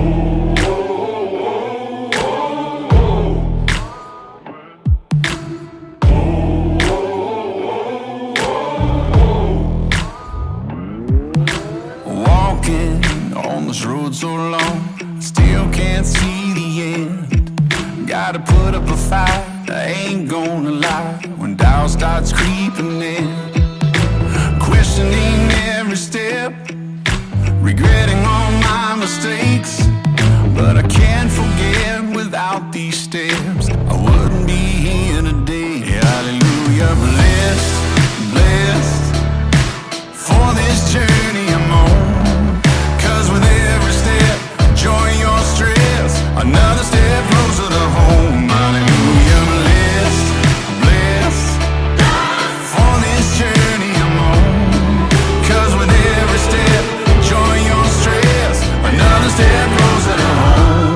On this road so long, still can't see the end. Gotta put up a fight, I ain't gonna lie, when doubt starts creeping in. Questioning every step, regretting all my mistakes. But I can't forget, without these steps I wouldn't be here today. Hallelujah, blessed, blessed for this journey I'm on. With every step, joy your stress, another step closer to home. Hallelujah, blessed, blessed for this journey I'm on. 'Cause with every step, joy your stress, another step closer to home.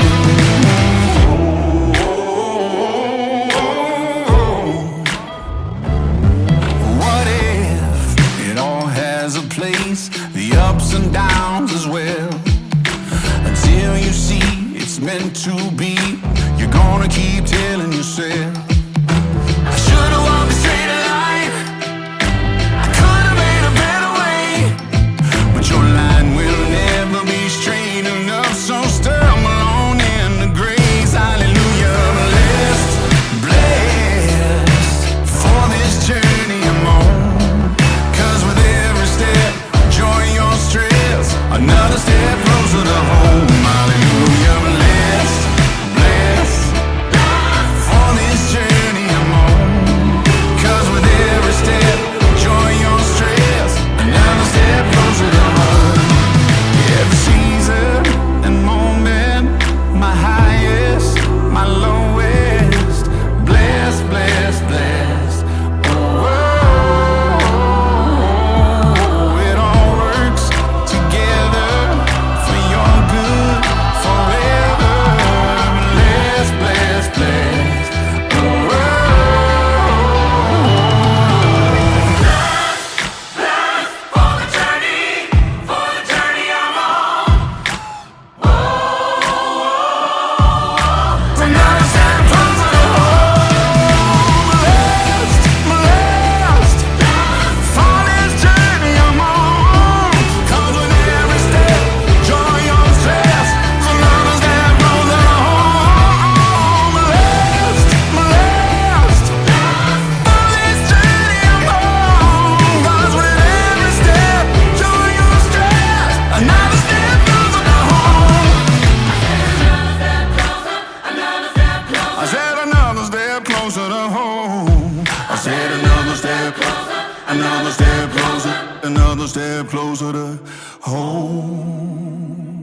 What if it all has a place, the ups and downs as well? Until you see it's meant to be, you're gonna keep telling yourself, I should've walked a straighter line, I could've made a better way. But your line will never be straight enough, so stumble on into grace. Hallelujah, blessed, blessed for this journey I'm on. 'Cause with every step, joy your stress, another step closer to home. Hallelujah, blessed, blessed for this journey I'm on. 'Cause with every step, joy your stress, another step closer to home. Every season and moment, my highest, my lowest, blessed, blessed, blessed. Oh, it all works together for your good forever. Blessed, blessed, blessed. Oh, for the journey I'm on. Another step closer to home. Blessed, blessed for this journey I'm on. 'Cause with every step, joy your stress, another step closer to home. Blessed, blessed for this journey I'm on. 'Cause with every step, joy your stress, another step closer to home. I said another step closer to home. I said another step closer, another step closer, another step closer to home.